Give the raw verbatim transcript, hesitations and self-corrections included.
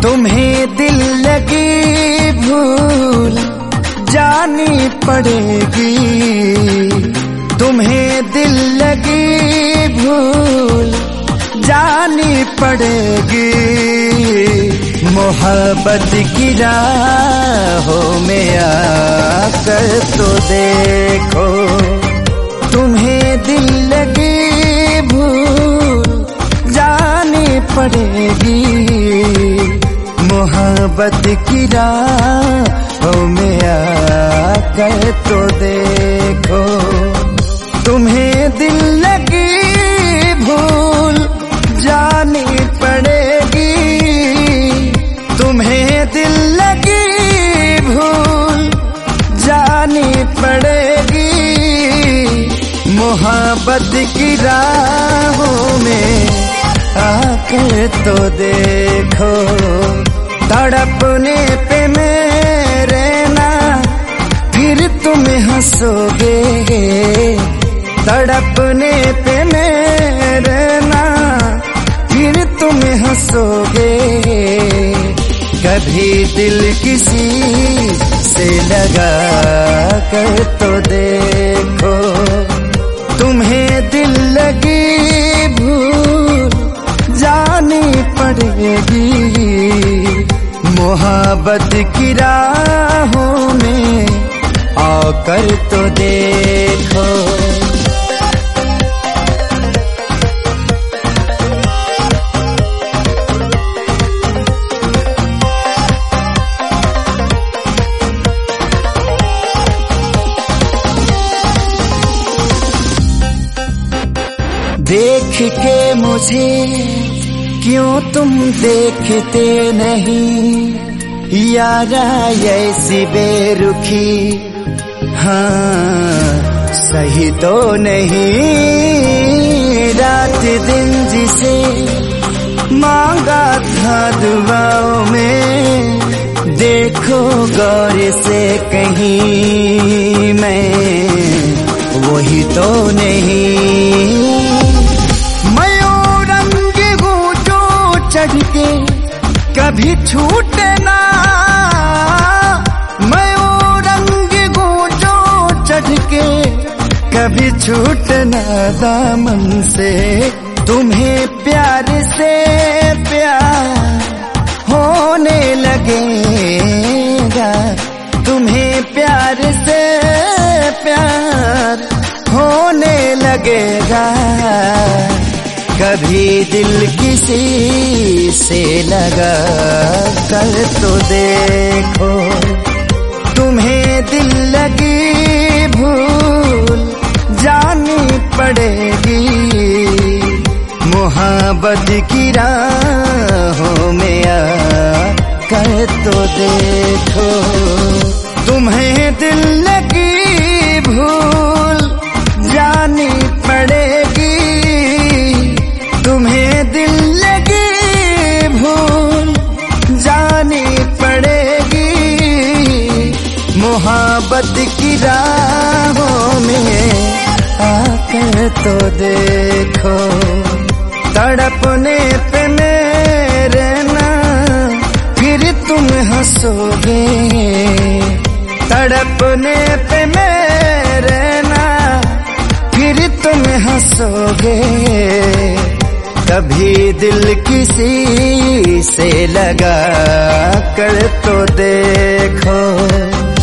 तुम्हें दिल लगी भूल जानी पड़ेगी, तुम्हें दिल लगी भूल जानी पड़ेगी। मोहब्बत की राहों में आकर तो देखो, तुम्हें दिल लगी भूल जानी पड़ेगी। मोहब्बत की राहों में आकर तो देखो, तुम्हें दिल लगी भूल जानी पड़ेगी, तुम्हें दिल लगी भूल जानी पड़ेगी। मोहब्बत की राहों में आकर तो देखो, तड़पने पे मेरे ना फिर तुम हंसोगे, तड़पने पे मेरे ना फिर तुम हंसोगे। कभी दिल किसी से लगा कर तो देखो, तुम्हें दिल लगी भूल जानी पड़ेगी। मोहब्बत की राहों में आकर तो देखो। देख के मुझे क्यों तुम देखते नहीं, यारा ऐसी बेरुखी हाँ सही तो नहीं। रात दिन जिसे मांगा था दुआओं में, देखो गौर से कहीं मैं वही तो नहीं। चढ़ के कभी छूटे ना, मैं ओ रंग गूंजो चढ़ के कभी छूटे ना दामन से। तुम्हें प्यार से प्यार होने लगेगा, तुम्हें प्यार से प्यार होने लगेगा। कभी दिल किसी से लगा कर तो देखो, तुम्हें दिल लगी भूल जानी पड़ेगी। मोहब्बत की राहों में आकर तो देखो, तुम्हें दिल लगी भूल जानी पड़ेगी। तुम्हें दिल लगी भूल जानी पड़ेगी। मोहब्बत की राहों में आकर तो देखो, तड़पने पे मेरे ना फिर तुम हंसोगे, तड़पने पे मेरे ना फिर तुम हंसोगे। कभी दिल किसी से लगा कर तो देखो।